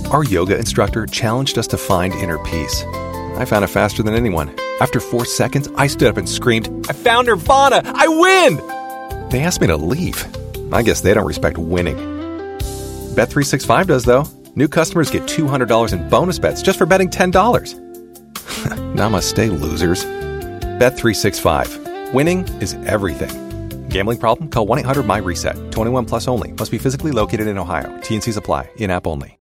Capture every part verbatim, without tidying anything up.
Our yoga instructor challenged us to find inner peace. I found it faster than anyone. After four seconds, I stood up and screamed, "I found Nirvana! I win!" They asked me to leave. I guess they don't respect winning. Bet three sixty-five does, though. New customers get two hundred dollars in bonus bets just for betting ten dollars. Namaste, losers. Bet three sixty-five. Winning is everything. Gambling problem? Call one eight hundred my reset. twenty-one plus only. Must be physically located in Ohio. T and C's apply. In-app only.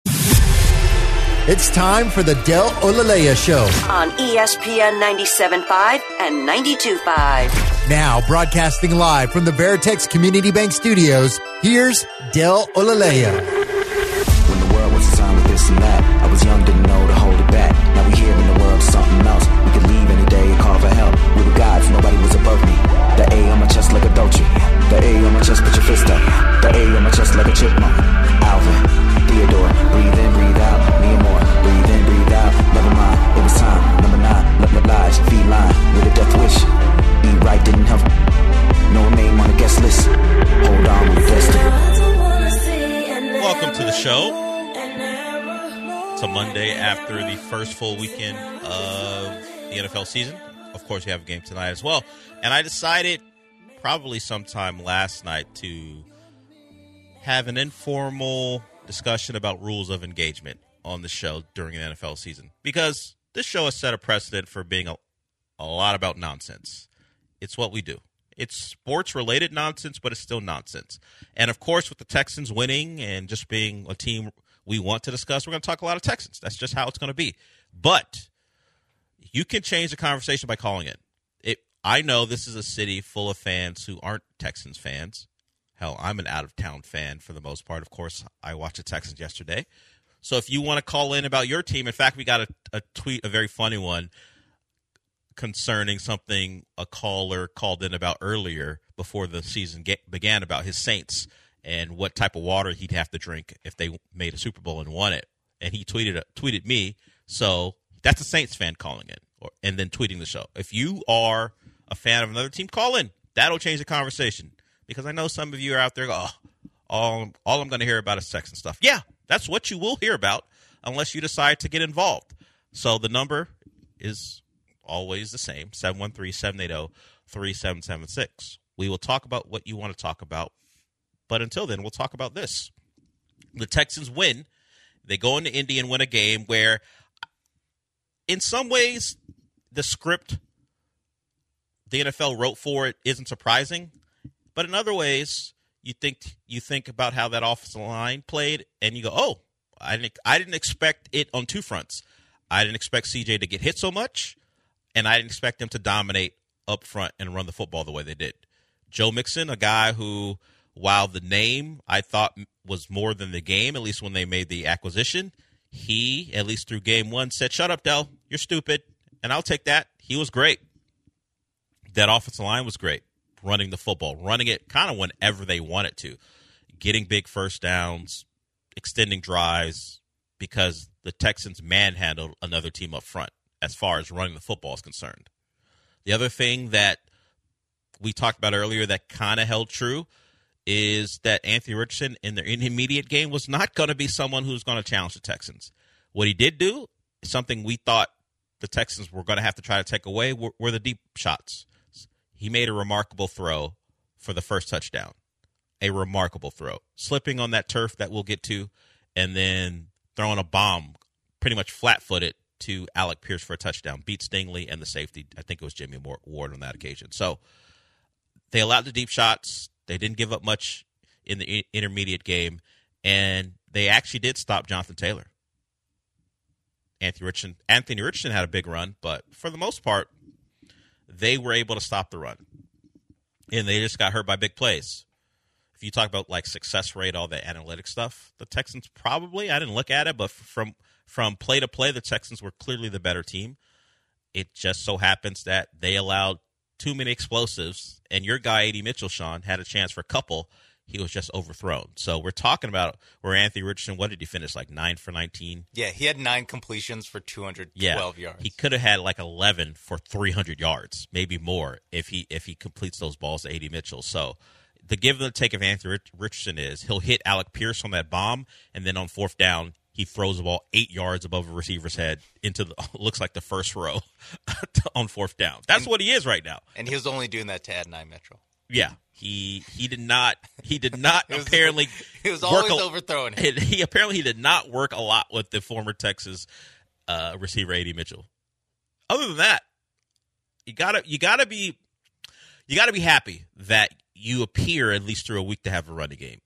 It's time for the Del Olalea Show on E S P N ninety-seven point five and ninety-two point five. Now broadcasting live from the Veritex Community Bank Studios, here's Del Olalea. When the world was a sign with this and that, I was young, didn't know to hold it back. Now we here in the world, something else. We could leave any day and call for help. We were gods, nobody was above me. The A on my chest like a Dolce. The A on my chest, put your fist up. The A on my chest like a chipmunk. Alvin, Theodore, breathe in, breathe out. Me and more, breathe in, breathe out. Never mind, it was time. Number nine, let my lies, feed line with a death wish. Eat right, didn't have no name on the guest list. Hold on, we're destined. Welcome to the show. It's a Monday after the first full weekend of the N F L season. Of course, you have a game tonight as well. And I decided probably sometime last night to have an informal discussion about rules of engagement on the show during the N F L season. Because this show has set a precedent for being a, a lot about nonsense. It's what we do. It's sports-related nonsense, but it's still nonsense. And, of course, with the Texans winning and just being a team we want to discuss, we're going to talk a lot of Texans. That's just how it's going to be. But you can change the conversation by calling it. it. I know this is a city full of fans who aren't Texans fans. Hell, I'm an out-of-town fan for the most part. Of course, I watched the Texans yesterday. So if you want to call in about your team, in fact, we got a, a tweet, a very funny one, concerning something a caller called in about earlier before the season get, began about his Saints and what type of water he'd have to drink if they made a Super Bowl and won it. And he tweeted tweeted me. So that's a Saints fan calling in or, and then tweeting the show. If you are a fan of another team, call in. That'll change the conversation. Because I know some of you are out there, oh, all, all I'm going to hear about is Texan stuff. Yeah, that's what you will hear about unless you decide to get involved. So the number is always the same, seven one three, seven eight zero, three seven seven six. We will talk about what you want to talk about. But until then, we'll talk about this. The Texans win. They go into Indy and win a game where, in some ways, the script the N F L wrote for it isn't surprising. But in other ways, you think you think about how that offensive line played, and you go, oh, I didn't, I didn't expect it on two fronts. I didn't expect C J to get hit so much, and I didn't expect them to dominate up front and run the football the way they did. Joe Mixon, a guy who, while the name I thought was more than the game, at least when they made the acquisition, he, at least through game one, said, shut up, Del, you're stupid, and I'll take that. He was great. That offensive line was great, running the football, running it kind of whenever they wanted to, getting big first downs, extending drives, because the Texans manhandled another team up front as far as running the football is concerned. The other thing that we talked about earlier that kind of held true is that Anthony Richardson in the intermediate game was not going to be someone who's going to challenge the Texans. What he did do is something we thought the Texans were going to have to try to take away were, were the deep shots. He made a remarkable throw for the first touchdown, a remarkable throw, slipping on that turf that we'll get to, and then throwing a bomb pretty much flat-footed to Alec Pierce for a touchdown, beat Stingley and the safety. I think it was Jimmy Ward on that occasion. So they allowed the deep shots. They didn't give up much in the intermediate game, and they actually did stop Jonathan Taylor. Anthony Richardson, Anthony Richardson had a big run, but for the most part, they were able to stop the run, and they just got hurt by big plays. If you talk about like success rate, all the analytic stuff, the Texans probably, I didn't look at it, but from from play to play, the Texans were clearly the better team. It just so happens that they allowed too many explosives, and your guy, A D Mitchell, Sean, had a chance for a couple. He was just overthrown. So we're talking about where Anthony Richardson, what did he finish, like nine for nineteen? Yeah, he had nine completions for two hundred twelve yeah, yards. He could have had like eleven for three hundred yards, maybe more, if he if he completes those balls to A D Mitchell. So the give and the take of Anthony Richardson is he'll hit Alec Pierce on that bomb, and then on fourth down, he throws the ball eight yards above a receiver's head into the looks like the first row on fourth down. That's and, what he is right now. And he was only doing that to Adonai Mitchell. Yeah, he he did not he did not was, apparently he was always a, overthrowing him. He, he apparently he did not work a lot with the former Texas uh, receiver A D Mitchell. Other than that, you gotta you gotta be you gotta be happy that you appear at least through a week to have a running game.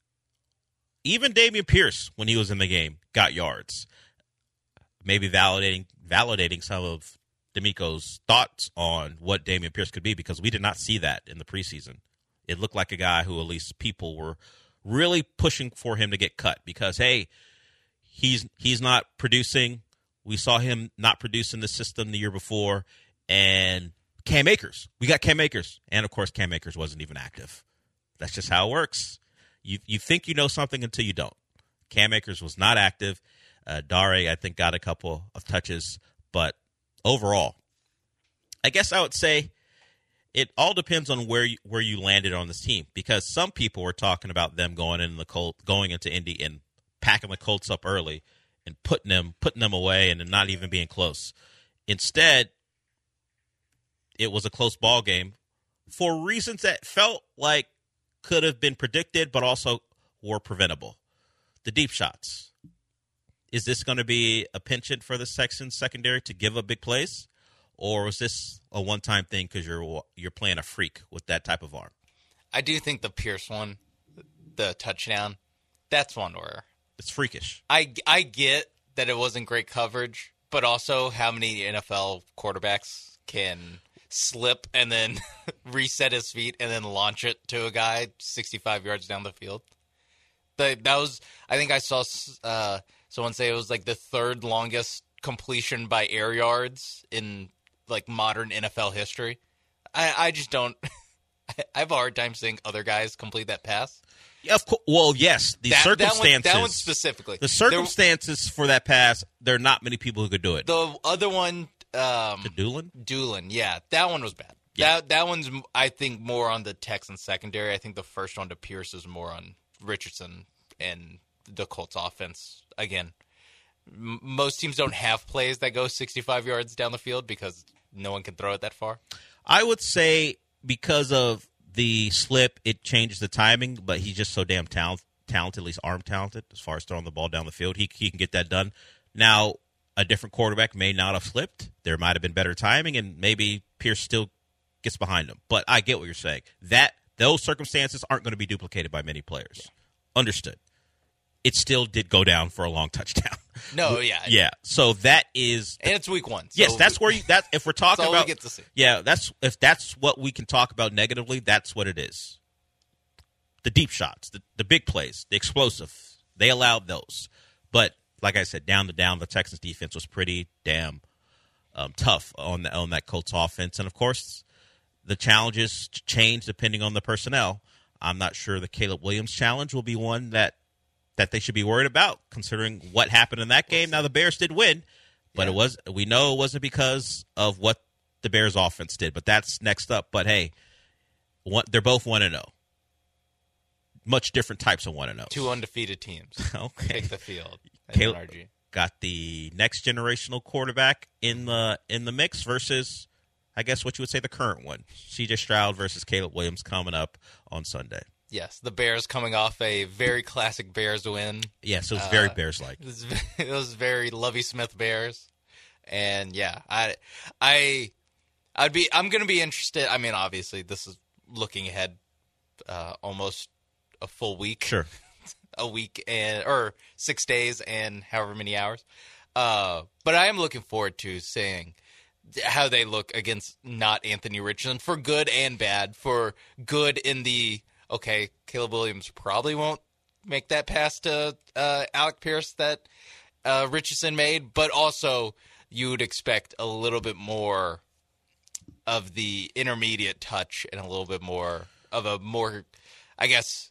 Even Dameon Pierce, when he was in the game, got yards. Maybe validating validating some of D'Amico's thoughts on what Dameon Pierce could be, because we did not see that in the preseason. It looked like a guy who at least people were really pushing for him to get cut because, hey, he's he's not producing. We saw him not produce in the system the year before. And Cam Akers. We got Cam Akers. And, of course, Cam Akers wasn't even active. That's just how it works. You you think you know something until you don't. Cam Akers was not active. Uh, Dare, I think, got a couple of touches. But overall, I guess I would say it all depends on where you, where you landed on this team, because some people were talking about them going in the Colt, going into Indy and packing the Colts up early and putting them putting them away and not even being close. Instead, it was a close ball game for reasons that felt like could have been predicted, but also were preventable. The deep shots. Is this going to be a penchant for the Texans secondary to give up big plays, or was this a one-time thing because you're you're playing a freak with that type of arm? I do think the Pierce one, the touchdown, that's one where it's freakish. I I get that it wasn't great coverage, but also how many N F L quarterbacks can slip and then reset his feet and then launch it to a guy sixty-five yards down the field? The, that was, I think I saw uh, someone say it was like the third longest completion by air yards in like modern N F L history. I, I just don't. I have a hard time seeing other guys complete that pass. Yeah, of course. Well, yes, the that, circumstances. That one, that one specifically. The circumstances there, for that pass, there are not many people who could do it. The other one, um, the Doolin, Doolin, yeah, that one was bad. Yeah. That that one's, I think, more on the Texans secondary. I think the first one to Pierce is more on Richardson and the Colts offense. Again, m- most teams don't have plays that go sixty-five yards down the field because no one can throw it that far. I would say because of the slip, it changes the timing, but he's just so damn talent, talented, at least arm talented, as far as throwing the ball down the field. He, he can get that done. Now, a different quarterback may not have slipped. There might have been better timing, and maybe Pierce still gets behind him. But I get what you're saying. That those circumstances aren't going to be duplicated by many players. Yeah. Understood. It still did go down for a long touchdown. No, yeah, yeah. So that is, and it's week one. So yes, that's where you. That if we're talking that's all about, we get to see. Yeah, that's if that's what we can talk about negatively. That's what it is. The deep shots, the, the big plays, the explosive. They allowed those, but like I said, down to down, the Texans defense was pretty damn um, tough on the, on that Colts offense, and of course, the challenges change depending on the personnel. I'm not sure the Caleb Williams challenge will be one that. that they should be worried about, considering what happened in that game. Now, the Bears did win, but yeah. it was we know it wasn't because of what the Bears' offense did, but that's next up. But, hey, one, they're both one and oh. Much different types of one and oh. Two undefeated teams. Okay. Take the field. Caleb N R G got the next generational quarterback in the in the mix versus, I guess what you would say, the current one. C J Stroud versus Caleb Williams coming up on Sunday. Yes, the Bears coming off a very classic Bears win. Yes, it was very uh, Bears-like. It was, it was very Lovie Smith Bears, and yeah, I, I, I'd be. I'm going to be interested. I mean, obviously, this is looking ahead, uh, almost a full week. Sure, a week and or six days and however many hours. Uh, but I am looking forward to seeing how they look against not Anthony Richardson, for good and bad. For good in the okay, Caleb Williams probably won't make that pass to uh, Alec Pierce that uh, Richardson made, but also you would expect a little bit more of the intermediate touch and a little bit more of a more, I guess,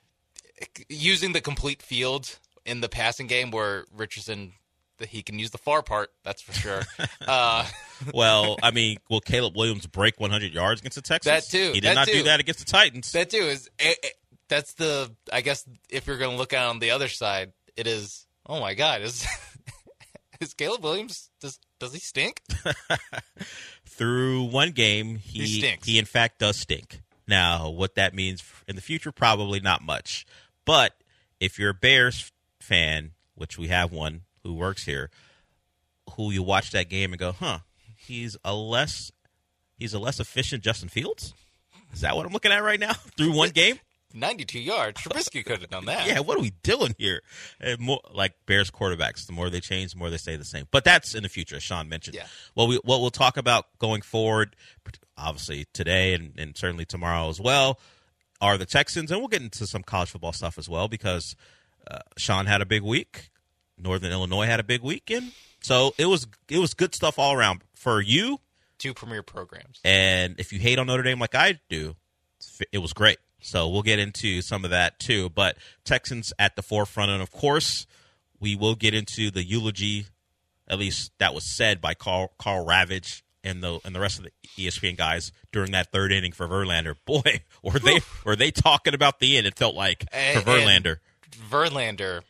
using the complete field in the passing game where Richardson, he can use the far part, that's for sure. uh, well, I mean, will Caleb Williams break one hundred yards against the Texans? That too. He did that not too. do that against the Titans. That too is. It, it, that's the. I guess if you're going to look at it on the other side, it is oh my God, is is Caleb Williams, does does he stink? Through one game, he, He stinks. he in fact does stink. Now, what that means in the future, probably not much. But if you're a Bears fan, which we have one who works here, who you watch that game and go, huh, he's a less he's a less efficient Justin Fields? Is that what I'm looking at right now? Through one game? ninety-two yards. Trubisky could have done that. Yeah, what are we doing here? And more, like Bears quarterbacks, the more they change, the more they stay the same. But that's in the future, as Sean mentioned. Yeah. What, we, what we'll talk about going forward, obviously today and, and certainly tomorrow as well, are the Texans. And we'll get into some college football stuff as well because uh, Sean had a big week. Northern Illinois had a big weekend. So it was it was good stuff all around for you. Two premier programs. And if you hate on Notre Dame like I do, it was great. So we'll get into some of that too. But Texans at the forefront. And, of course, we will get into the eulogy, at least that was said by Carl, Carl Ravage and the and the rest of the E S P N guys during that third inning for Verlander. Boy, were they were they talking about the end, it felt like, And- for Verlander. Verlander,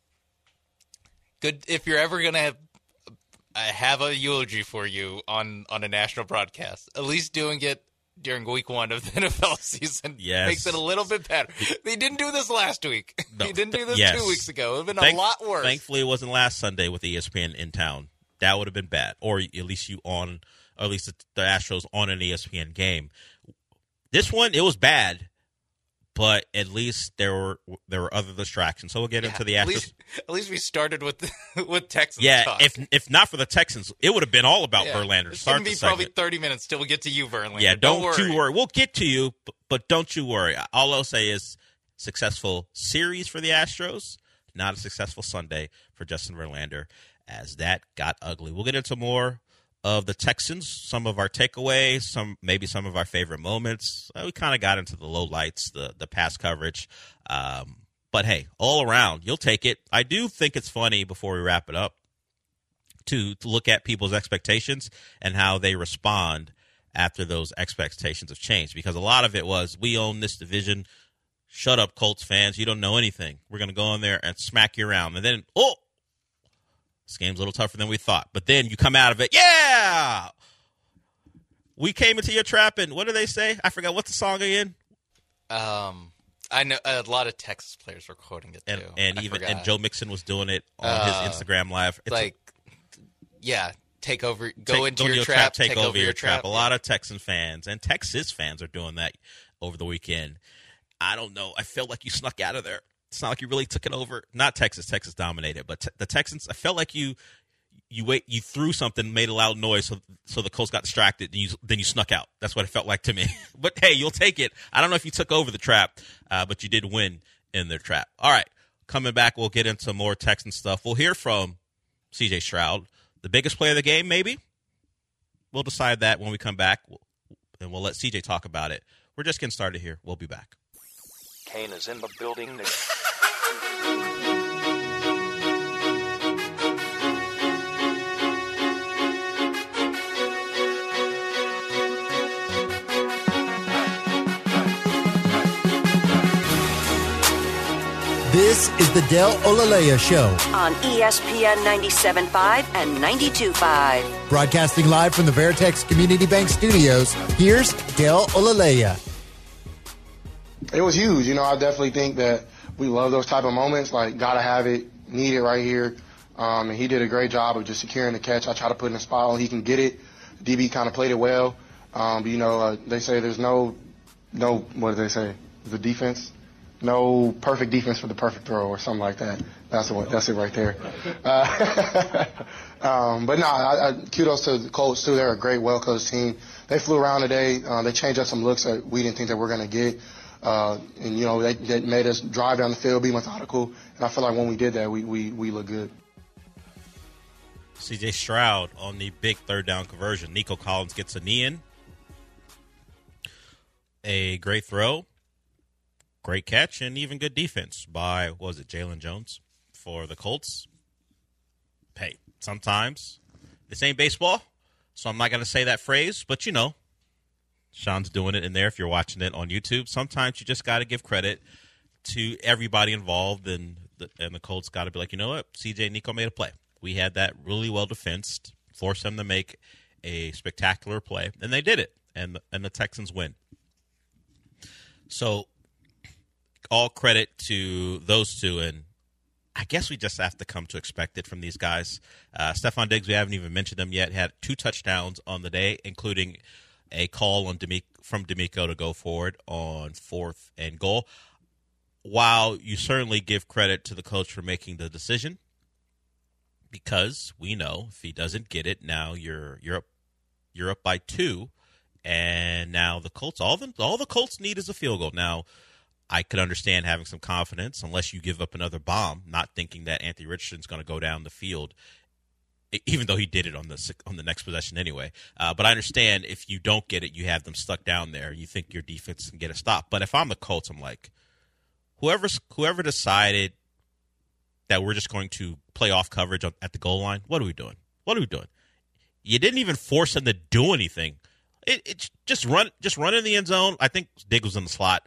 good if you're ever going to have, uh, have a eulogy for you on, on a national broadcast, at least doing it during week one of the N F L season Yes. makes it a little bit better. They didn't do this last week. No, They didn't do this yes. two weeks ago. It would have been Thank- a lot worse. Thankfully, it wasn't last Sunday with E S P N in town. That would have been bad. Or at least you on, or at least the, the Astros on an E S P N game. This one, it was bad, but at least there were there were other distractions. So we'll get Yeah, into the at Astros. least, at least we started with with Texans Yeah, talk. if if not for the Texans, it would have been all about Yeah. Verlander. It's Start going to the be probably segment. thirty minutes till we get to you, Verlander. Yeah, don't, worry. you worry. We'll get to you, but, but don't you worry. All I'll say is successful series for the Astros, not a successful Sunday for Justin Verlander, as that got ugly. We'll get into more of the Texans, some of our takeaways, some maybe some of our favorite moments. Uh, we kind of got into the lowlights, the the pass coverage. Um, but hey, all around, you'll take it. I do think it's funny before we wrap it up to, to look at people's expectations and how they respond after those expectations have changed. Because a lot of it was, we own this division. Shut up, Colts fans. You don't know anything. We're going to go in there and smack you around. And then, oh, this game's a little tougher than we thought. But then you come out of it, yeah! We came into your trap, and what do they say? I forgot. What's the song again? Um, I know a lot of Texas players were quoting it too. And, and I even forgot. and Joe Mixon was doing it on Uh, his Instagram Live. It's a- like, yeah, take over, go take, into go your, to trap, take, over your trap. A yeah. lot of Texan fans and Texas fans are doing that over the weekend. I don't know. I felt like you snuck out of there. It's not like you really took it over. Not Texas. Texas dominated, but te- the Texans. I felt like you you wait. You threw something, made a loud noise, so so the Colts got distracted, and you then you snuck out. That's what it felt like to me. But hey, you'll take it. I don't know if you took over the trap, uh, but you did win in their trap. All right, coming back, we'll get into more Texan stuff. We'll hear from C J Stroud, the biggest player of the game, maybe. We'll decide that when we come back, and we'll let C J talk about it. We're just getting started here. We'll be back. Kane is in the building. This is the Del Olalea Show, On E S P N ninety-seven point five and ninety-two point five. broadcasting live from the Veritex Community Bank Studios. Here's Del Olalea. It was huge. You know, I definitely think that we love those type of moments. Like, gotta have it, need it right here. Um, and he did a great job of just securing the catch. I try to put in a spot where he can get it. D B kind of played it well. Um, but, you know, uh, they say there's no, no, what do they say? The defense? No perfect defense for the perfect throw or something like that. That's what. That's it right there. Uh, um, but no, I, I, kudos to the Colts too. They're a great, well-coached team. They flew around today. Uh, they changed up some looks that we didn't think that we're going to get. Uh, and, you know, they, they made us drive down the field, be methodical. And I feel like when we did that, we, we, we look good. C J Stroud on the big third down conversion. Nico Collins gets a knee in. A great throw. Great catch and even good defense by, what was it, Jalen Jones for the Colts. Hey, sometimes this ain't baseball, so I'm not going to say that phrase, but you know, Sean's doing it in there if you're watching it on YouTube. Sometimes you just got to give credit to everybody involved, and the, and the Colts got to be like, you know what? C J Nico made a play. We had that really well defensed, forced them to make a spectacular play, and they did it, and the, and the Texans win. So all credit to those two, and I guess we just have to come to expect it from these guys. Uh, Stephon Diggs, we haven't even mentioned him yet, had two touchdowns on the day, including a call on Demi- from D'Amico to go forward on fourth and goal. While you certainly give credit to the coach for making the decision, because we know if he doesn't get it, now you're you're up you're up by two, and now the Colts all the all the Colts need is a field goal. Now, I could understand having some confidence unless you give up another bomb, not thinking that Anthony Richardson's going to go down the field, even though he did it on the on the next possession anyway. Uh, but I understand if you don't get it, you have them stuck down there. You think your defense can get a stop. But if I'm the Colts, I'm like, whoever whoever decided that we're just going to play off coverage at the goal line, what are we doing? What are we doing? You didn't even force them to do anything. It, it just run, just run in the end zone. I think Diggs was in the slot,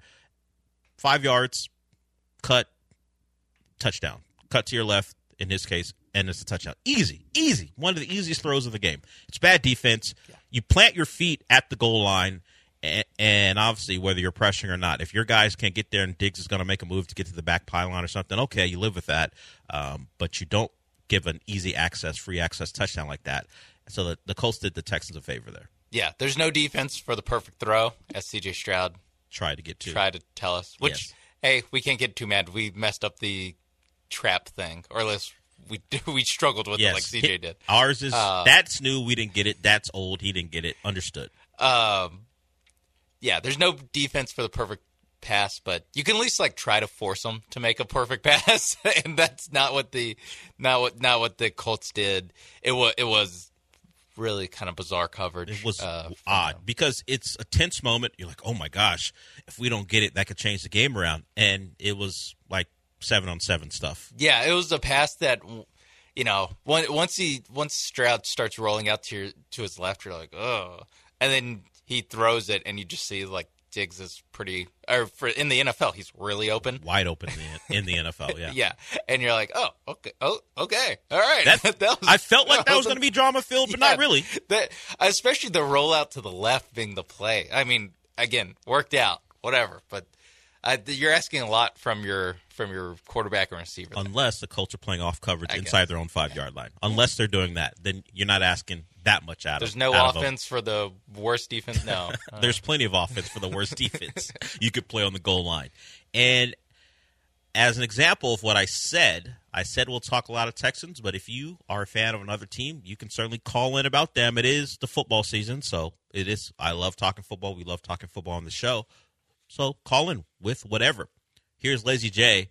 five yards, cut, touchdown. Cut to your left in his case, and it's a touchdown. Easy, easy. One of the easiest throws of the game. It's bad defense. Yeah. You plant your feet at the goal line, and, and obviously whether you're pressuring or not, if your guys can't get there and Diggs is going to make a move to get to the back pylon or something, okay, you live with that. Um, but you don't give an easy access, free access touchdown like that. So the, the Colts did the Texans a favor there. Yeah, there's no defense for the perfect throw, as C J Stroud tried to get to. Tried to tell us. Which, yes. Hey, we can't get too mad. We messed up the trap thing, or at least we we struggled with yes. it like C J did. Ours is, uh, that's new, we didn't get it. That's old, he didn't get it. Understood. Um, yeah, there's no defense for the perfect pass, but you can at least like try to force them to make a perfect pass, and that's not what the not what not what the Colts did. It was it was really kind of bizarre coverage. It was uh, odd because it's a tense moment. You're like, oh my gosh, if we don't get it, that could change the game around. And it was like seven on seven stuff. Yeah, it was a pass that, you know, once he once Stroud starts rolling out to your, to his left, you're like, oh, and then he throws it, and you just see like Diggs is pretty, or for in the N F L, he's really open, wide open in the, in the N F L. Yeah, yeah, and you're like, oh, okay, oh, okay, all right. That, that was, I felt like that, that was going to be drama filled, but yeah, not really. That, especially the rollout to the left being the play. I mean, again, worked out, whatever, but. Uh, you're asking a lot from your from your quarterback and receiver. There. Unless the Colts are playing off coverage I inside guess. their own five-yard line. Unless they're doing that, then you're not asking that much out There's of no out offense of for the worst defense? No. There's plenty of offense for the worst defense. You could play on the goal line. And as an example of what I said, I said we'll talk a lot of Texans, but if you are a fan of another team, you can certainly call in about them. It is the football season, so it is. I love talking football. We love talking football on the show. So call in with whatever. Here's Lazy J,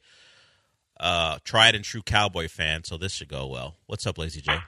uh, tried and true Cowboy fan, so this should go well. What's up, Lazy J?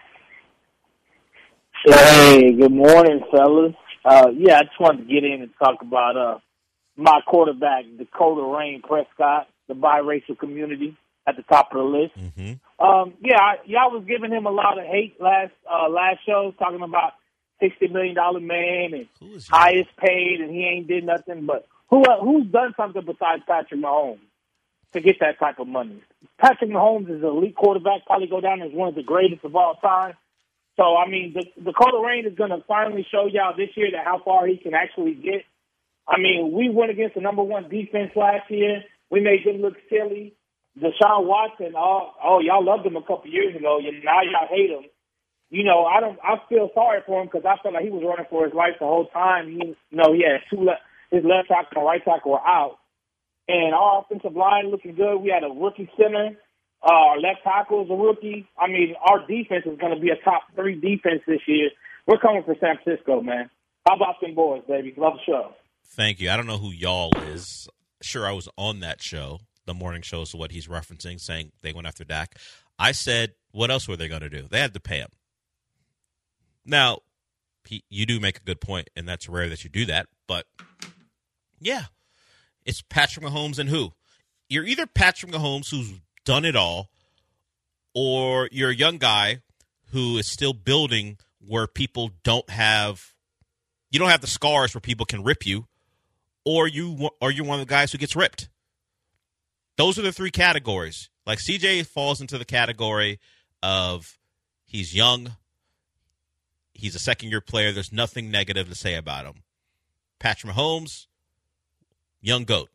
Hey, good morning, fellas. Uh, yeah, I just wanted to get in and talk about uh, my quarterback, Dakota Rain Prescott, the biracial community at the top of the list. Mm-hmm. Um, yeah, I, y'all was giving him a lot of hate last uh, last show, talking about sixty million dollars man and highest paid, and he ain't did nothing. But who uh, who's done something besides Patrick Mahomes to get that type of money? Patrick Mahomes is an elite quarterback, probably go down as one of the greatest of all time. So, I mean, the, Dakota Rain is going to finally show y'all this year that how far he can actually get. I mean, we went against the number one defense last year. We made them look silly. Deshaun Watson, oh, oh y'all loved him a couple years ago. Now y'all hate him. You know, I don't. I feel sorry for him because I felt like he was running for his life the whole time. He, you know, he had two le- his left tackle and right tackle were out, and our offensive line looking good. We had a rookie center. Uh, our left tackle is a rookie. I mean, our defense is going to be a top three defense this year. We're coming for San Francisco, man. How about them boys, baby? Love the show. Thank you. I don't know who y'all is. Sure, I was on that show. The morning show is what he's referencing, saying they went after Dak. I said, what else were they going to do? They had to pay him. Now, he, you do make a good point, and that's rare that you do that. But, yeah, it's Patrick Mahomes and who? You're either Patrick Mahomes, who's done it all, or you're a young guy who is still building where people don't have – you don't have the scars where people can rip you, or, you, or you're one of the guys who gets ripped. those are the three categories. Like C J falls into the category of he's young, he's a second-year player. There's nothing negative to say about him. Patrick Mahomes, young GOAT.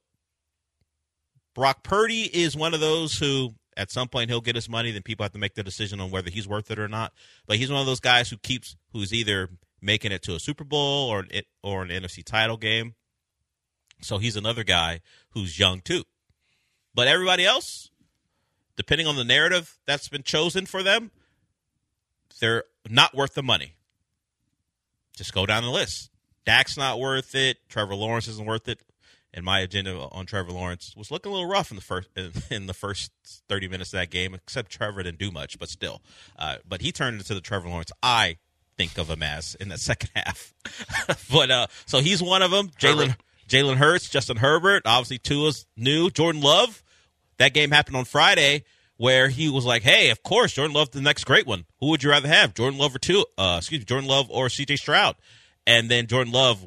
Brock Purdy is one of those who at some point he'll get his money, then people have to make the decision on whether he's worth it or not. But he's one of those guys who keeps who's either making it to a Super Bowl or an, or an N F C title game. So he's another guy who's young too. But everybody else, depending on the narrative that's been chosen for them, they're not worth the money. Just go down the list. Dak's not worth it. Trevor Lawrence isn't worth it. And my agenda on Trevor Lawrence was looking a little rough in the first in, in the first thirty minutes of that game, except Trevor didn't do much, but still. Uh, but he turned into the Trevor Lawrence I think of him as in that second half. but uh, so he's one of them. Jalen Jalen Hurts, Justin Herbert, obviously Tua's new. Jordan Love, that game happened on Friday where he was like, hey, of course, Jordan Love the next great one. Who would you rather have, Jordan Love or Tua? Uh, excuse me, Jordan Love or C J Stroud? And then Jordan Love,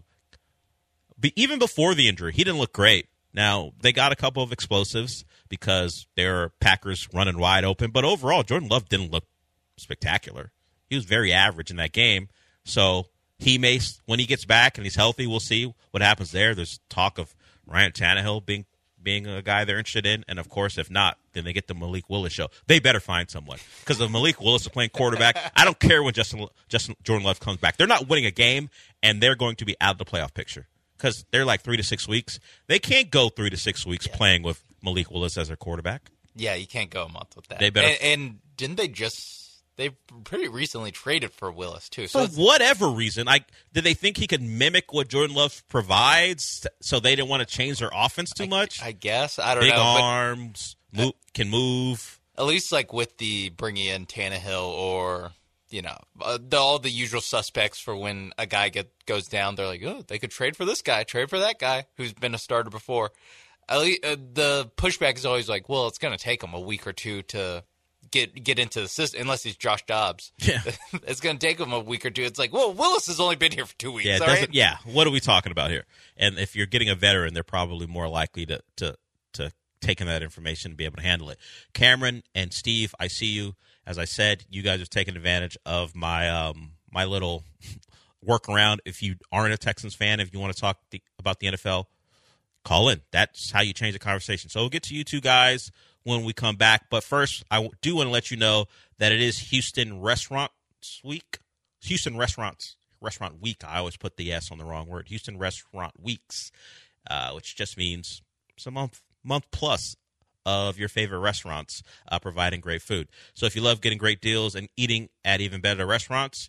be, even before the injury, he didn't look great. Now, they got a couple of explosives because there are Packers running wide open. But overall, Jordan Love didn't look spectacular. He was very average in that game. So he may, when he gets back and he's healthy, we'll see what happens there. There's talk of Ryan Tannehill being being a guy they're interested in. And, of course, if not, then they get the Malik Willis show. They better find someone because if Malik Willis is playing quarterback, I don't care when Justin, Justin Jordan Love comes back. They're not winning a game, and they're going to be out of the playoff picture because they're like three to six weeks. They can't go three to six weeks yeah. playing with Malik Willis as their quarterback. Yeah, you can't go a month with that. They better. And, and didn't they just – they pretty recently traded for Willis, too. So for whatever reason, I did they think he could mimic what Jordan Love provides, so they didn't want to change their offense too much? I, I guess. I don't Big know. Big arms, but, move, can move. At least like with the bringing in Tannehill or, you know, uh, the, all the usual suspects for when a guy get goes down, they're like, oh, they could trade for this guy, trade for that guy who's been a starter before. At least, uh, the pushback is always like, well, it's going to take him a week or two to – Get get into the system unless he's Josh Dobbs. Yeah, it's going to take him a week or two. It's like, well, Willis has only been here for two weeks. Yeah, all right? yeah. What are we talking about here? And if you're getting a veteran, they're probably more likely to to to take in that information and be able to handle it. Cameron and Steve, I see you. As I said, you guys have taken advantage of my um my little workaround. If you aren't a Texans fan, if you want to talk the, about the N F L, call in. That's how you change the conversation. So we'll get to you two guys when we come back. But first, I do want to let you know that it is Houston Restaurants Week. Houston Restaurants Restaurant Week. I always put the S on the wrong word. Houston Restaurant Weeks, uh, which just means it's a month, month plus of your favorite restaurants uh, providing great food. So if you love getting great deals and eating at even better restaurants,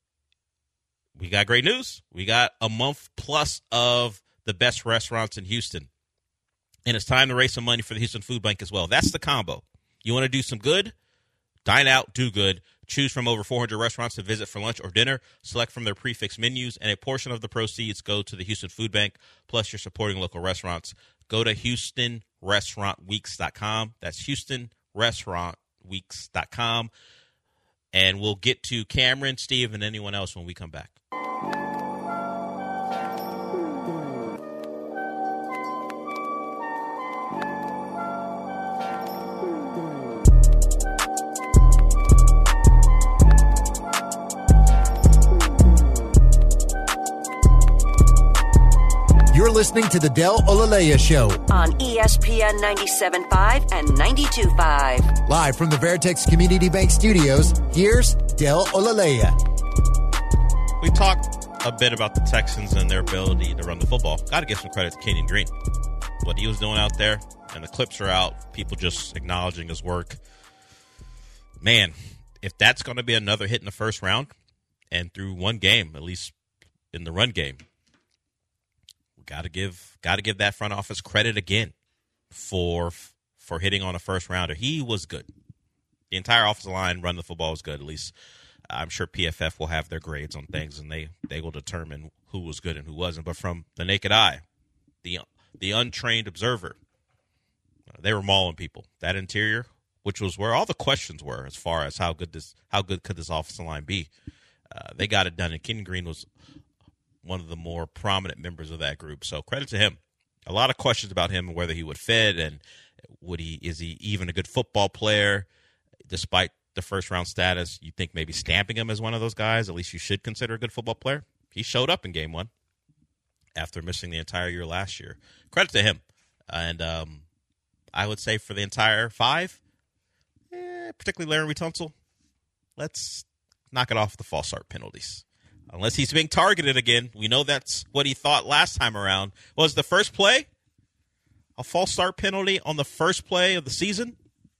we got great news. We got a month plus of the best restaurants in Houston. And it's time to raise some money for the Houston Food Bank as well. That's the combo. You want to do some good? Dine out, do good. Choose from over four hundred restaurants to visit for lunch or dinner. Select from their prefix menus, and a portion of the proceeds go to the Houston Food Bank. Plus, you're supporting local restaurants. Go to Houston Restaurant Weeks dot com. That's Houston Restaurant Weeks dot com. And we'll get to Cameron, Steve, and anyone else when we come back. You're listening to the Del Olaleya Show on E S P N ninety-seven point five and ninety-two point five. Live from the Veritex Community Bank Studios, here's Del Olaleya. We talked a bit about the Texans and their ability to run the football. Got to give some credit to Kenyon Green. What he was doing out there, and the clips are out, people just acknowledging his work. Man, if that's going to be another hit in the first round, and through one game, at least in the run game, Got to give, got to give that front office credit again for for hitting on a first rounder. He was good. The entire offensive line run the football was good. At least I'm sure P F F will have their grades on things, and they, they will determine who was good and who wasn't. But from the naked eye, the the untrained observer, they were mauling people. That interior, which was where all the questions were as far as how good this how good could this offensive line be, uh, they got it done. And Kenyon Green was one of the more prominent members of that group. So credit to him. A lot of questions about him and whether he would fit and Would he? Is he even a good football player, despite the first round status? You think maybe stamping him as one of those guys? At least you should consider a good football player. He showed up in game one after missing the entire year last year. Credit to him. And um, I would say for the entire five, eh, particularly Laremy Tunsil, let's knock it off the false start penalties. Unless he's being targeted again. We know that's what he thought last time around. Was the first play a false start penalty on the first play of the season?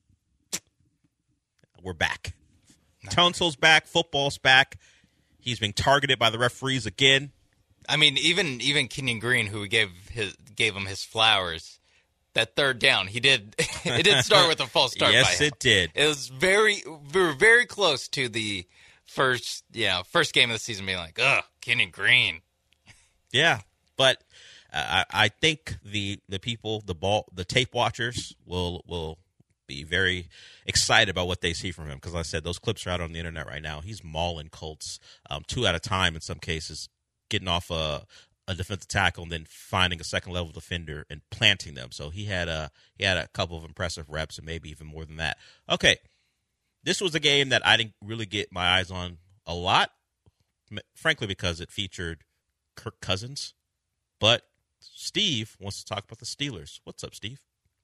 We're back. Tunsil's back. Football's back. He's being targeted by the referees again. I mean, even even Kenyon Green, who gave his gave him his flowers, that third down, he did. It did start with a false start. Yes, by him. it did. It was very, we were very close to the first, yeah, first game of the season being like, ugh, Kenyon Green. Yeah, but uh, I, I think the the people, the ball, the tape watchers will will be very excited about what they see from him because, like I said, those clips are out on the internet right now. He's mauling Colts um, two at a time in some cases, getting off a, a defensive tackle and then finding a second level defender and planting them. So he had a he had a couple of impressive reps and maybe even more than that. Okay, this was a game that I didn't really get my eyes on a lot, frankly, because it featured Kirk Cousins. But Steve wants to talk about the Steelers. What's up, Steve?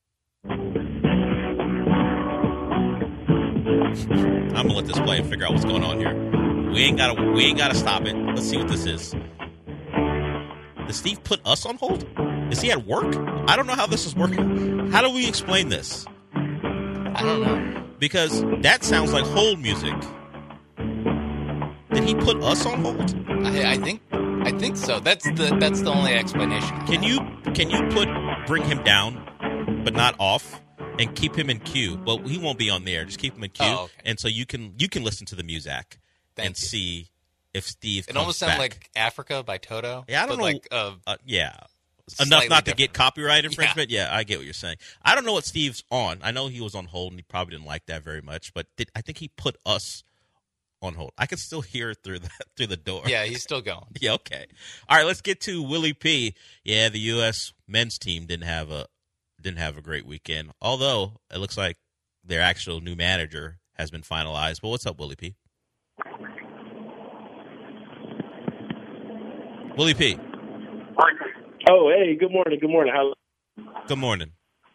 I'm gonna let this play and figure out what's going on here. We ain't gotta we ain't gotta stop it. Let's see what this is. Did Steve put us on hold? Is he at work? I don't know how this is working. How do we explain this? I don't know. Because that sounds like hold music. Did he put us on hold? I, I think I think so. That's the that's the only explanation. Can you can you put bring him down, but not off? And keep him in queue. Well, he won't be on there. Just keep him in queue, oh, okay. and so you can you can listen to the music Thank and you. see if Steve. It comes almost sounded back. like Africa by Toto. Yeah, I don't but know. Like, uh, uh, yeah, enough slightly not to different. get copyright infringement. Yeah. yeah, I get what you're saying. I don't know what Steve's on. I know he was on hold, and he probably didn't like that very much. But did, I think he put us on hold. I can still hear it through the through the door. Yeah, he's still going. yeah, okay. All right, let's get to Willie P. Yeah, the U S men's team didn't have a. Didn't have a great weekend, although it looks like their actual new manager has been finalized. But what's up, Willie P? Willie P. Oh, hey, good morning, good morning. How? Good morning.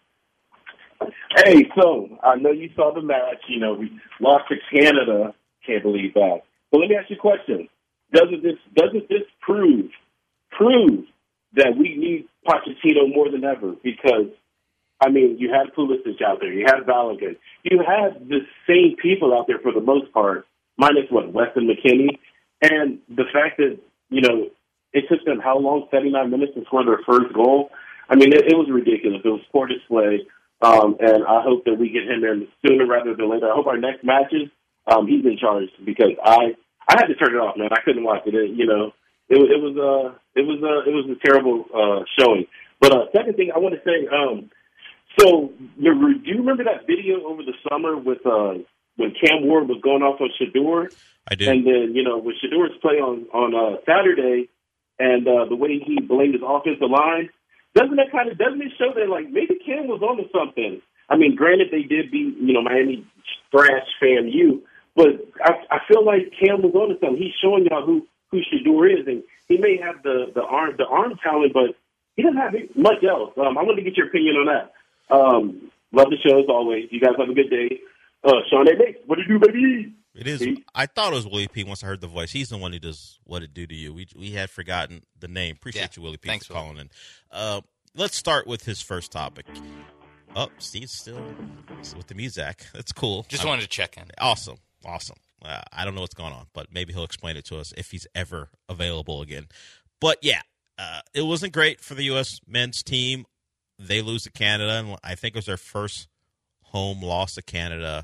Hey, so I know you saw the match. You know, we lost to Canada. Can't believe that. But let me ask you a question: Doesn't this doesn't this prove prove that we need Pochettino more than ever? Because I mean, you had Pulisic out there. You had Balogun. You had the same people out there for the most part, minus, what, Weston McKennie. And the fact that, you know, it took them how long, seventy-nine minutes to score their first goal? I mean, it, it was ridiculous. It was poor display. Um, and I hope that we get him in sooner rather than later. I hope our next matches, um, he's in charge because I I had to turn it off, man. I couldn't watch it. it you know, it, it was uh, it was uh, it was a terrible uh, showing. But uh, second thing I want to say, um, So, do you remember that video over the summer with uh, when Cam Ward was going off on Shedeur? I do. And then, you know, with Shedur's play on, on uh, Saturday and uh, the way he blamed his offensive line, doesn't that kind of, doesn't it show that, like, maybe Cam was onto something? I mean, granted, they did beat, you know, Miami thrash FAMU, but I, I feel like Cam was onto something. He's showing y'all who, who Shedeur is, and he may have the, the arm the arm talent, but he doesn't have much else. Um, I want to get your opinion on that. Um, love the show as always. You guys have a good day. Uh, Sean A. Bates, what do you do, baby? It is. I thought it was Willie P. Once I heard the voice, he's the one who does what it do to you. We we had forgotten the name. Appreciate Yeah. you, Willie P. Thanks, for calling in. Uh, let's start with his first topic. Oh, Steve's still with the music. That's cool. Just I, wanted to check in. Awesome, awesome. Uh, I don't know what's going on, but maybe he'll explain it to us if he's ever available again. But yeah, uh, it wasn't great for the U S men's team. They lose to Canada, and I think it was their first home loss to Canada.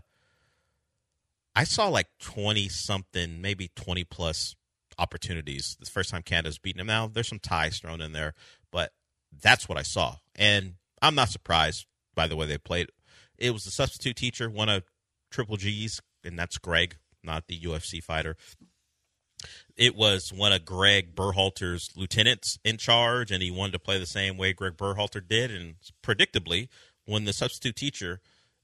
I saw like twenty-something, maybe twenty-plus opportunities. The first time Canada's beaten them. Now, there's some ties thrown in there, but that's what I saw. And I'm not surprised by the way they played. It was the substitute teacher, one of Triple G's, and that's Greg, not the U F C fighter. It was one of Greg Berhalter's lieutenants in charge, and he wanted to play the same way Greg Berhalter did, and predictably when the substitute teacher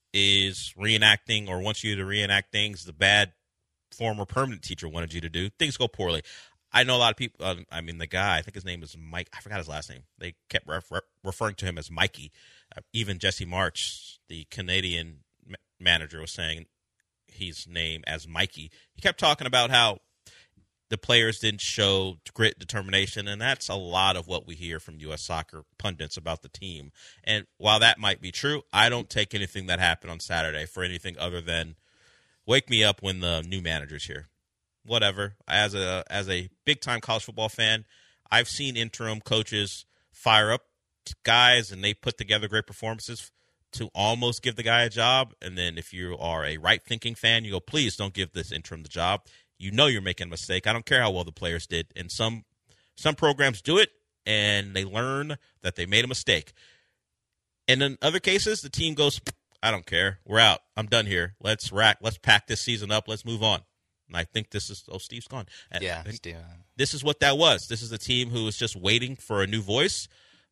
is reenacting or wants you to reenact things the bad former permanent teacher wanted you to do, things go poorly. I know a lot of people, uh, I mean, the guy, I think his name is Mike, I forgot his last name. They kept refer- referring to him as Mikey. Uh, even Jesse March, the Canadian ma- manager, was saying his name as Mikey. He kept talking about how the players didn't show grit, determination, and that's a lot of what we hear from U S soccer pundits about the team. And while that might be true, I don't take anything that happened on Saturday for anything other than wake me up when the new manager's here. Whatever. As a as a big-time college football fan, I've seen interim coaches fire up guys, and they put together great performances to almost give the guy a job. And then if you are a right-thinking fan, you go, please don't give this interim the job. You know you're making a mistake. I don't care how well the players did. And some some programs do it, and they learn that they made a mistake. And in other cases, the team goes, I don't care. We're out. I'm done here. Let's rack. Let's pack this season up. Let's move on. And I think this is – oh, Steve's gone. And yeah, Steve. This is what that was. This is a team who is just waiting for a new voice,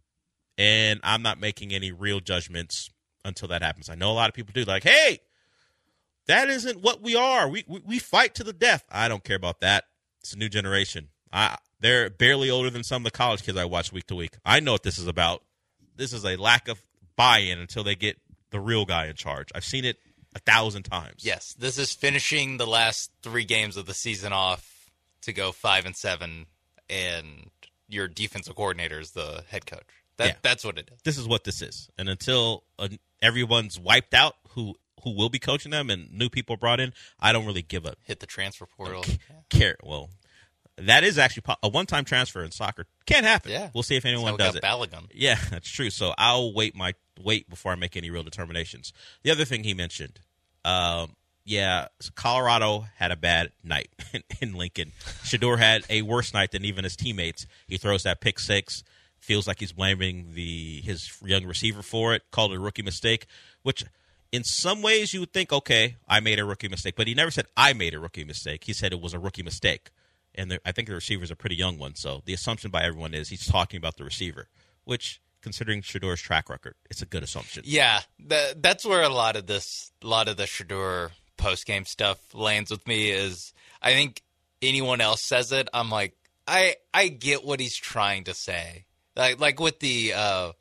and I'm not making any real judgments until that happens. I know a lot of people do. Like, hey, that isn't what we are. We, we we fight to the death. I don't care about that. It's a new generation. I They're barely older than some of the college kids I watch week to week. I know what this is about. This is a lack of buy-in until they get the real guy in charge. I've seen it a thousand times. Yes, this is finishing the last three games of the season off to go five and seven, and your defensive coordinator is the head coach. That, yeah. That's what it is. This is what this is. And until uh, everyone's wiped out who who will be coaching them and new people brought in, I don't really give a hit the transfer portal. Care. Well, that is actually a one-time transfer in soccer. Can't happen. Yeah. We'll see if anyone does it. Balogun. Yeah, that's true. So I'll wait my wait before I make any real determinations. The other thing he mentioned, um, yeah, Colorado had a bad night in, in Lincoln. Shedeur had a worse night than even his teammates. He throws that pick six, feels like he's blaming the his young receiver for it, called it a rookie mistake, which in some ways you would think, okay, I made a rookie mistake. But he never said I made a rookie mistake. He said it was a rookie mistake. And I think the receiver's a pretty young one, so the assumption by everyone is he's talking about the receiver, which, considering Shedeur's track record, it's a good assumption. Yeah, the, that's where a lot of this, a lot of the Shedeur post-game stuff lands with me is I think anyone else says it, I'm like, I I get what he's trying to say. Like, like with the uh,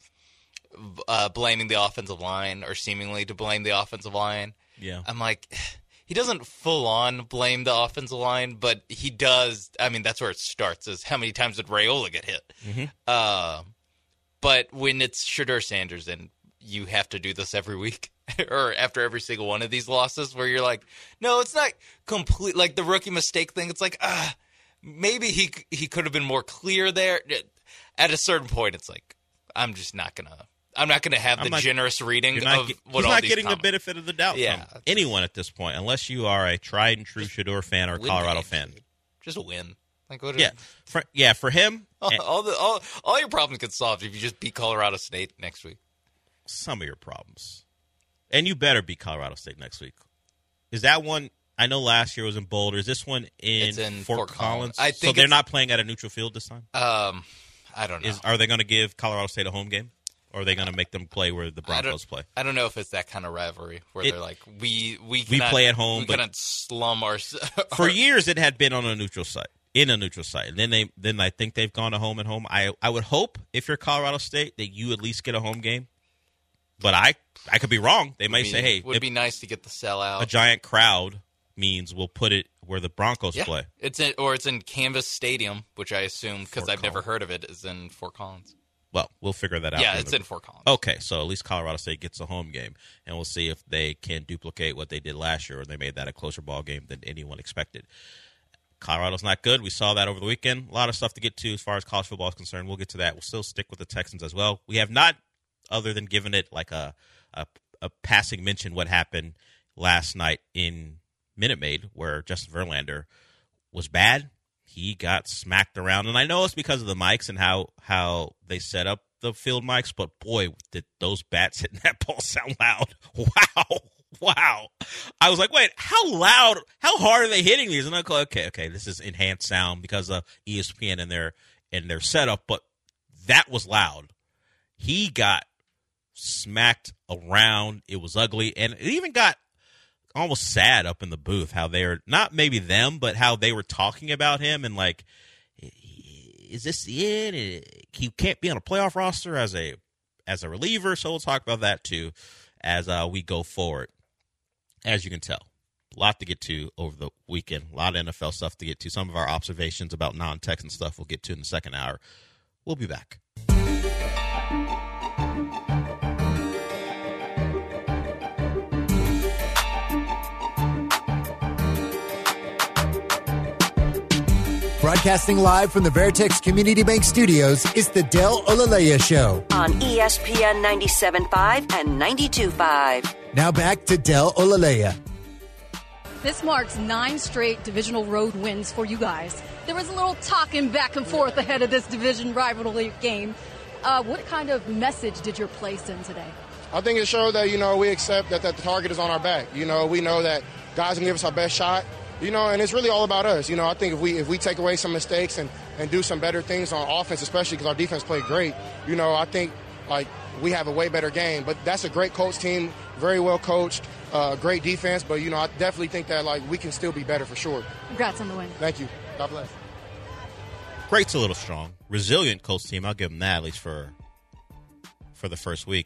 uh, blaming the offensive line or seemingly to blame the offensive line. Yeah. I'm like... He doesn't full-on blame the offensive line, but he does. I mean, that's where it starts, is how many times did Raiola get hit? Mm-hmm. Uh, but when it's Shedeur Sanders, and you have to do this every week or after every single one of these losses where you're like, no, it's not complete. Like the rookie mistake thing, it's like, ah, maybe he he could have been more clear there. At a certain point, it's like, I'm just not going to. I'm not going to have the not, generous reading of not, what he's all not these getting comments. the benefit of the doubt yeah, from anyone at this point, unless you are a tried and true Shedeur fan or win Colorado games, fan. Dude. Just a win. Like what? Yeah, for, yeah, for him, all, all the all, all your problems get solved if you just beat Colorado State next week. Some of your problems, and you better beat Colorado State next week. Is that one? I know last year was in Boulder. Is this one in, it's in Fort, Fort Collins? Collins? I think so they're not playing at a neutral field this time. Um, I don't know. Is, are they going to give Colorado State a home game? Or are they going to make them play where the Broncos I play? I don't know if it's that kind of rivalry where it, they're like, we we, we cannot, play at home. We but cannot slum our. For years, it had been on a neutral site, in a neutral site. And then they, then I think they've gone to home and home. I, I would hope if you're Colorado State that you at least get a home game. But I, I could be wrong. They might be, say, hey, would it be nice to get the sellout. A giant crowd means we'll put it where the Broncos yeah. play. It's in, or it's in Canvas Stadium, which I assume because I've Collins. never heard of it, is in Fort Collins. Well, we'll figure that out. Yeah, it's in Fort Collins. Okay, so at least Colorado State gets a home game, and we'll see if they can duplicate what they did last year, or they made that a closer ball game than anyone expected. Colorado's not good. We saw that over the weekend. A lot of stuff to get to as far as college football is concerned. We'll get to that. We'll still stick with the Texans as well. We have not, other than giving it like a a, a passing mention, what happened last night in Minute Maid, where Justin Verlander was bad. He got smacked around, and I know it's because of the mics and how, how they set up the field mics, but boy, did those bats hitting that ball sound loud. Wow. Wow. I was like, wait, how loud, how hard are they hitting these? And I go, okay, okay, this is enhanced sound because of E S P N and their, and their setup, but that was loud. He got smacked around. It was ugly. And it even got almost sad up in the booth how they were, not maybe them, but how they were talking about him and like, is this the end? He can't be on a playoff roster as a as a reliever. So we'll talk about that too as uh, we go forward. As you can tell, a lot to get to over the weekend. A lot of N F L stuff to get to. Some of our observations about non-Texan stuff we'll get to in the second hour. We'll be back. Broadcasting live from the Veritex Community Bank Studios is the Del Olaleya Show on E S P N ninety-seven point five and ninety-two point five. Now back to Del Olaleya. This marks nine straight divisional road wins for you guys. There was a little talking back and forth ahead of this division rivalry game. Uh, what kind of message did your play send today? I think it showed that, you know, we accept that, that the target is on our back. You know, we know that guys can give us our best shot. You know, and it's really all about us. You know, I think if we if we take away some mistakes and, and do some better things on offense, especially because our defense played great, you know, I think, like, we have a way better game. But that's a great coach team, very well coached, uh, great defense. But, you know, I definitely think that, like, we can still be better for sure. Congrats on the win. Thank you. God bless. Great's a little strong. Resilient Colts team. I'll give them that, at least for for the first week.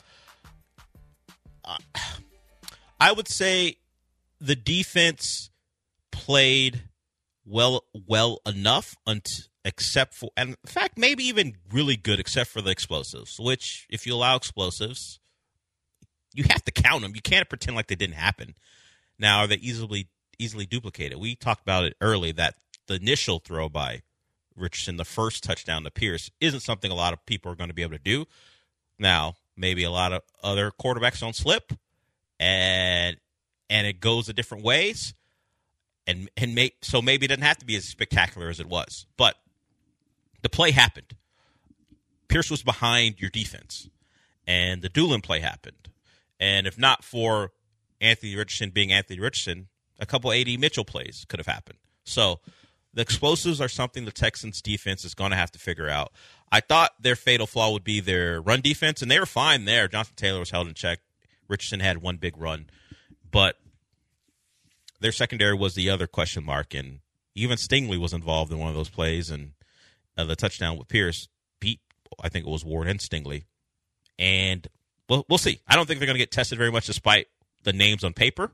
Uh, I would say the defense played well well enough, unt- except for, and in fact, maybe even really good, except for the explosives, which, if you allow explosives, you have to count them. You can't pretend like they didn't happen. Now, are they easily easily duplicated? We talked about it early, that the initial throw by Richardson, the first touchdown to Pierce, isn't something a lot of people are going to be able to do. Now, maybe a lot of other quarterbacks don't slip, and and it goes a different ways. And and may, so maybe it doesn't have to be as spectacular as it was. But the play happened. Pierce was behind your defense. And the Doolin play happened. And if not for Anthony Richardson being Anthony Richardson, a couple A D Mitchell plays could have happened. So the explosives are something the Texans' defense is going to have to figure out. I thought their fatal flaw would be their run defense, and they were fine there. Jonathan Taylor was held in check. Richardson had one big run. But their secondary was the other question mark, and even Stingley was involved in one of those plays, and uh, the touchdown with Pierce beat, I think it was Ward and Stingley. And we'll, we'll see. I don't think they're going to get tested very much despite the names on paper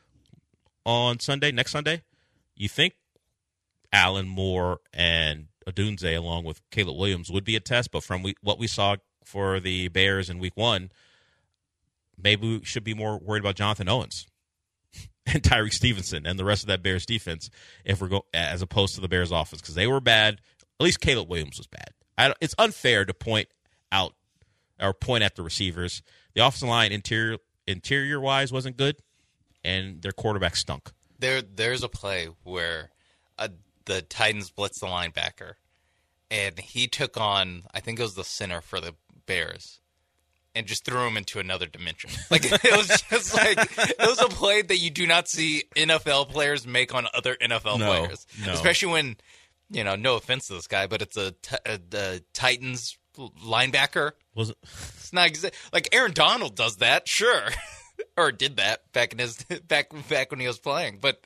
on Sunday, next Sunday. You think Allen, Moore, and Odunze, along with Caleb Williams, would be a test, but from we, what we saw for the Bears in week one, maybe we should be more worried about Jonathan Owens and Tyreek Stevenson and the rest of that Bears defense, if we're go as opposed to the Bears offense, because they were bad. At least Caleb Williams was bad. I, it's unfair to point out or point at the receivers. The offensive line interior interior wise wasn't good, and their quarterback stunk. There, there's a play where uh, the Titans blitzed the linebacker, and he took on, I think it was the center for the Bears, and just threw him into another dimension. Like, it was just like, it was a play that you do not see N F L players make on other N F L no, players. No. Especially when, you know, no offense to this guy, but it's a, a, a Titans linebacker. Was it? It's not exa- like Aaron Donald does that, sure. Or did that back in his back back when he was playing. But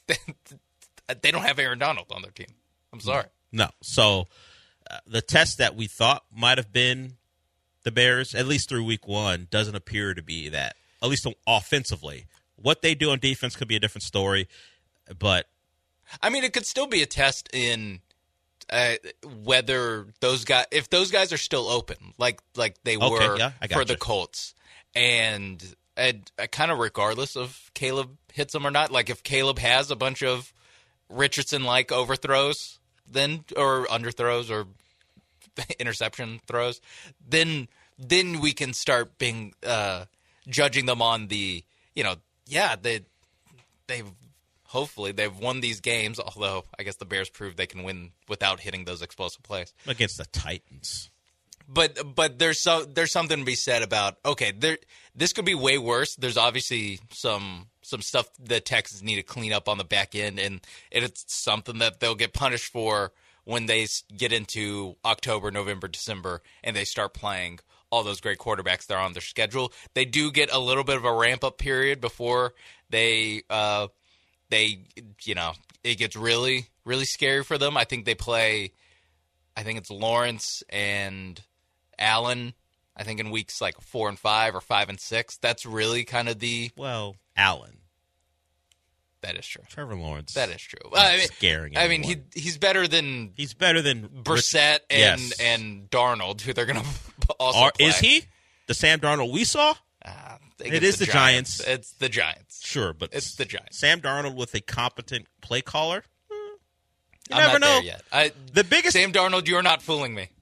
they don't have Aaron Donald on their team. I'm sorry. No. So uh, the test that we thought might have been the Bears, at least through week one, doesn't appear to be that, at least offensively. What they do on defense could be a different story, but I mean, it could still be a test in uh, whether those guys, if those guys are still open, like like they okay, were yeah, I for gotcha. the Colts, and, and uh, kind of regardless of Caleb hits them or not. Like if Caleb has a bunch of Richardson-like overthrows, then or underthrows or interception throws, then then we can start being uh, judging them on the, you know, yeah, they they've hopefully they've won these games, although I guess the Bears proved they can win without hitting those explosive plays against the Titans. But but there's so there's something to be said about, okay, there this could be way worse. There's obviously some some stuff the Texans need to clean up on the back end, and it's something that they'll get punished for when they get into October, November, December, and they start playing all those great quarterbacks that are on their schedule. They do get a little bit of a ramp-up period before they, uh, they, you know, it gets really, really scary for them. I think they play, I think it's Lawrence and Allen, I think in weeks like four and five or five and six. That's really kind of the... Well, Allen. That is true. Trevor Lawrence. That is true. I mean, scaring I mean, anyone. he he's better than he's better than Brissett and yes. and Darnold, who they're going to also Are, play. Is he the Sam Darnold we saw? Uh, it is the Giants. Giants. It's the Giants. Sure, but it's the Giants. Sam Darnold with a competent play caller. You I'm never not know. there yet. I, the biggest Sam Darnold, you're not fooling me.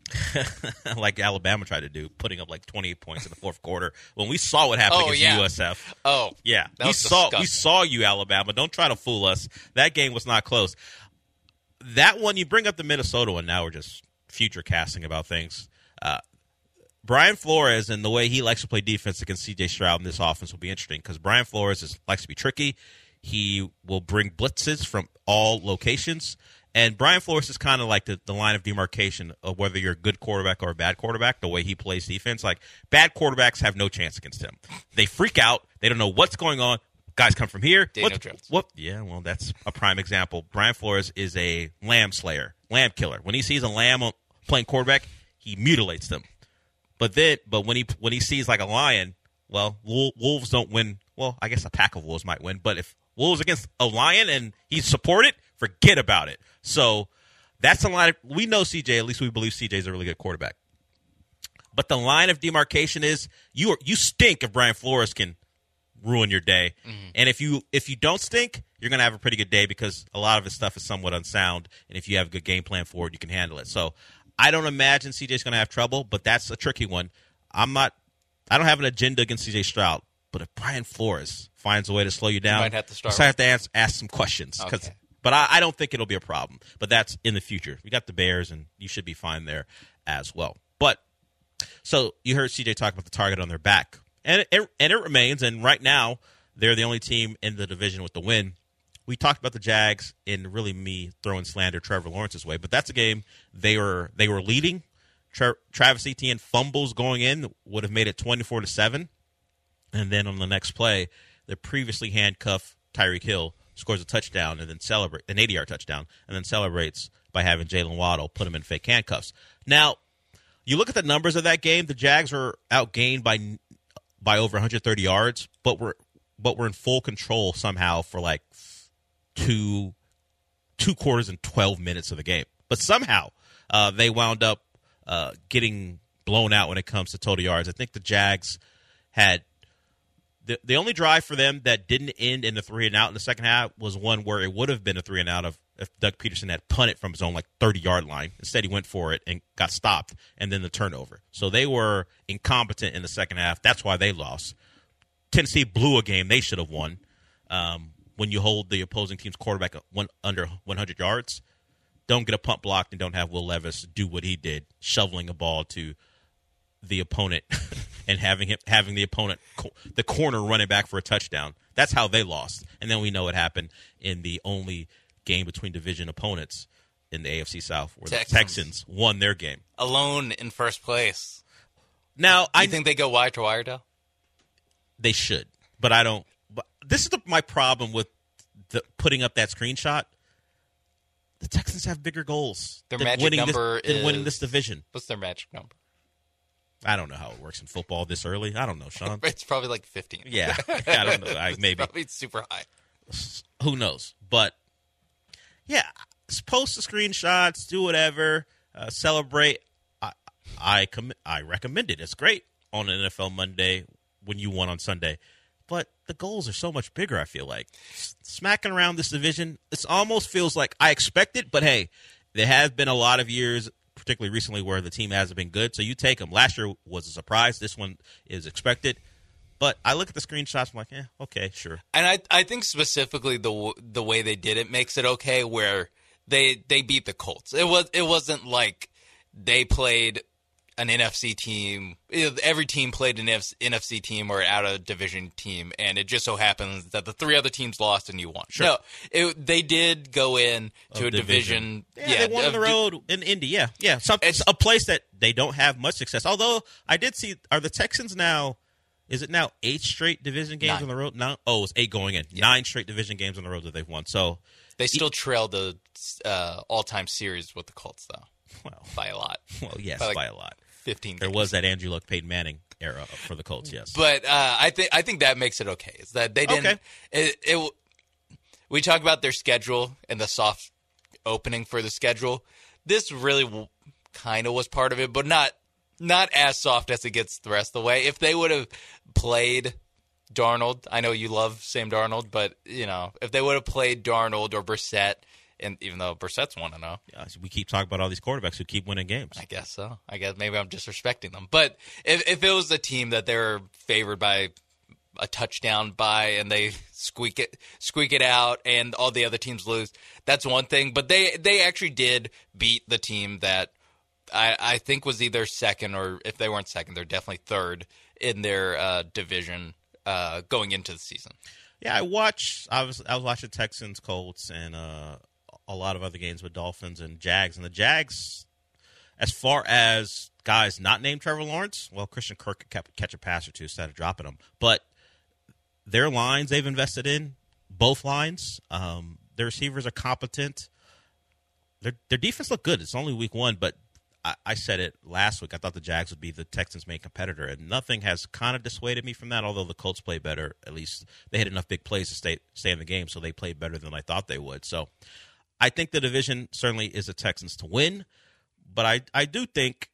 Like Alabama tried to do, putting up like twenty-eight points in the fourth quarter. When we saw what happened oh, against yeah. U S F. Oh, yeah, that we was saw disgusting. we saw you, Alabama. Don't try to fool us. That game was not close. That one, you bring up the Minnesota one. Now we're just future casting about things. Uh, Brian Flores and the way he likes to play defense against C J Stroud in this offense will be interesting because Brian Flores is, likes to be tricky. He will bring blitzes from all locations. And Brian Flores is kind of like the, the line of demarcation of whether you're a good quarterback or a bad quarterback, the way he plays defense. Like, bad quarterbacks have no chance against him. They freak out. They don't know what's going on. Guys come from here. Daniel what, Jones. What? Yeah, well, that's a prime example. Brian Flores is a lamb slayer, lamb killer. When he sees a lamb playing quarterback, he mutilates them. But then, but when he when he sees like a lion, well, wolves don't win. Well, I guess a pack of wolves might win. But if wolves against a lion and he's supported, forget about it. So that's a line. Of, we know C J. At least we believe C J is a really good quarterback. But the line of demarcation is you are, you stink if Brian Flores can ruin your day, mm-hmm. and if you if you don't stink, you're gonna have a pretty good day because a lot of his stuff is somewhat unsound. And if you have a good game plan for it, you can handle it. So I don't imagine C J's gonna have trouble, but that's a tricky one. I'm not. I don't have an agenda against C J Stroud, but if Brian Flores finds a way to slow you down, you might have to start. So I have to ask, ask some questions because. Okay. But I, I don't think it'll be a problem. But that's in the future. We got the Bears, and you should be fine there as well. But so you heard C J talk about the target on their back, and it, and it remains. And right now, they're the only team in the division with the win. We talked about the Jags, and really me throwing slander Trevor Lawrence's way. But that's a game they were they were leading. Tra- Travis Etienne fumbles going in would have made it twenty-four to seven, and then on the next play, the previously handcuffed Tyreek Hill scores a touchdown and then celebrate an eighty-yard touchdown and then celebrates by having Jalen Waddle put him in fake handcuffs. Now, you look at the numbers of that game. The Jags were outgained by by over one hundred thirty yards, but we're but we're in full control somehow for like two two quarters and twelve minutes of the game. But somehow uh, they wound up uh, getting blown out when it comes to total yards. I think the Jags had. The, the only drive for them that didn't end in the three and out in the second half was one where it would have been a three and out of if Doug Peterson had punted from his own like thirty-yard line. Instead, he went for it and got stopped, and then the turnover. So they were incompetent in the second half. That's why they lost. Tennessee blew a game they should have won. Um, when you hold the opposing team's quarterback one, under one hundred yards, don't get a punt blocked and don't have Will Levis do what he did, shoveling a ball to the opponent and having him having the opponent the corner running back for a touchdown. That's how they lost. And then we know what happened in the only game between division opponents in the A F C South where Texans. the Texans won their game alone in first place. Now, Do I you think they go wide to wire, Dale? They should, but I don't. But this is the, my problem with the, putting up that screenshot. The Texans have bigger goals. Their than magic winning number this, is than winning this division. What's their magic number? I don't know how it works in football this early. I don't know, Sean. It's probably like fifteen. Yeah, I don't know. I, maybe it's probably super high. Who knows? But yeah, post the screenshots, do whatever, uh, celebrate. I I, com- I recommend it. It's great on an N F L Monday when you won on Sunday. But the goals are so much bigger, I feel like. S- smacking around this division, it almost feels like I expect it, but hey, there have been a lot of years, particularly recently, where the team hasn't been good. So you take them. Last year was a surprise. This one is expected. But I look at the screenshots, I'm like, yeah, okay, sure. And I I think specifically the the way they did it makes it okay, where they they beat the Colts. It was it wasn't like they played an N F C team. Every team played an N F C team or out of division team, and it just so happens that the three other teams lost and you won. Sure. No, it, they did go in to Of a division. division. Yeah, they won on the road in Indy. Yeah, yeah. Some, it's a place that they don't have much success. Although I did see, are the Texans now? Is it now eight straight division games Nine. on the road? No, oh, it's eight going in. Yeah. Nine straight division games on the road that they've won. So they still trail the uh, all-time series with the Colts, though. Well, by a lot. Well, yes, by, like by a lot. Fifteen. There games. was that Andrew Luck, Peyton Manning era for the Colts. Yes, but uh, I think I think that makes it okay. Is that they didn't? Okay. It, it, we talk about their schedule and the soft opening for the schedule. This really w- kind of was part of it, but not not as soft as it gets the rest of the way. If they would have played Darnold, I know you love Sam Darnold, but you know if they would have played Darnold or Brissett. And even though Brissett's one to know, yeah, we keep talking about all these quarterbacks who keep winning games. I guess so. I guess maybe I'm disrespecting them. But if if it was a team that they're favored by a touchdown by and they squeak it squeak it out and all the other teams lose, that's one thing. But they they actually did beat the team that I, I think was either second or if they weren't second, they're definitely third in their uh, division uh, going into the season. Yeah, I watched. I was I was watching Texans, Colts, and. Uh, a lot of other games with Dolphins and Jags. And the Jags, as far as guys not named Trevor Lawrence, well, Christian Kirk could catch a pass or two instead of dropping them. But their lines they've invested in, both lines, um, their receivers are competent. Their, their defense looked good. It's only week one, but I, I said it last week. I thought the Jags would be the Texans' main competitor, and nothing has kind of dissuaded me from that, although the Colts played better. At least they had enough big plays to stay, stay in the game, so they played better than I thought they would. So I think the division certainly is the Texans to win, but I, I do think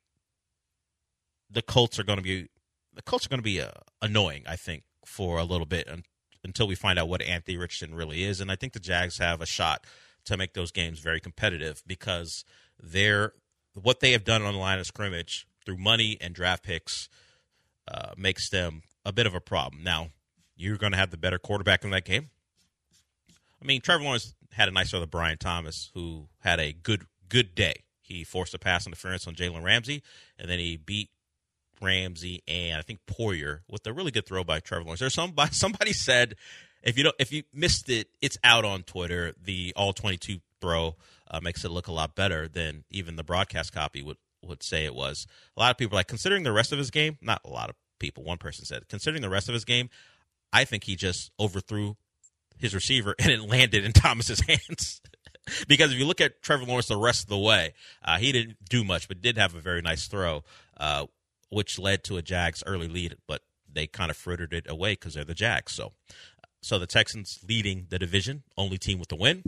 the Colts are going to be the Colts are going to be uh, annoying. I think for a little bit un, until we find out what Anthony Richardson really is, and I think the Jags have a shot to make those games very competitive because they're what they have done on the line of scrimmage through money and draft picks uh, makes them a bit of a problem. Now you're going to have the better quarterback in that game. I mean, Trevor Lawrence had a nice throw to Brian Thomas, who had a good good day. He forced a pass interference on Jalen Ramsey, and then he beat Ramsey and I think Poyer with a really good throw by Trevor Lawrence. There's somebody somebody said if you don't if you missed it, it's out on Twitter. The all twenty-two throw uh, makes it look a lot better than even the broadcast copy would would say it was. A lot of people are like considering the rest of his game. Not a lot of people. One person said considering the rest of his game, I think he just overthrew his receiver, and it landed in Thomas's hands. Because if you look at Trevor Lawrence the rest of the way, uh, he didn't do much, but did have a very nice throw, uh, which led to a Jags early lead, but they kind of frittered it away because they're the Jags. So, so the Texans leading the division, only team with the win,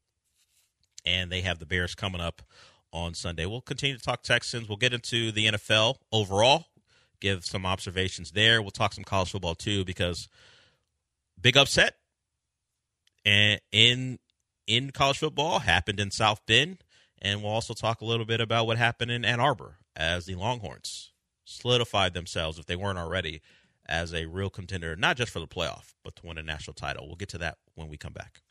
and they have the Bears coming up on Sunday. We'll continue to talk Texans. We'll get into the N F L overall, give some observations there. We'll talk some college football too because big upset. And in in college football happened in South Bend, and we'll also talk a little bit about what happened in Ann Arbor as the Longhorns solidified themselves, if they weren't already, as a real contender, not just for the playoff, but to win a national title. We'll get to that when we come back.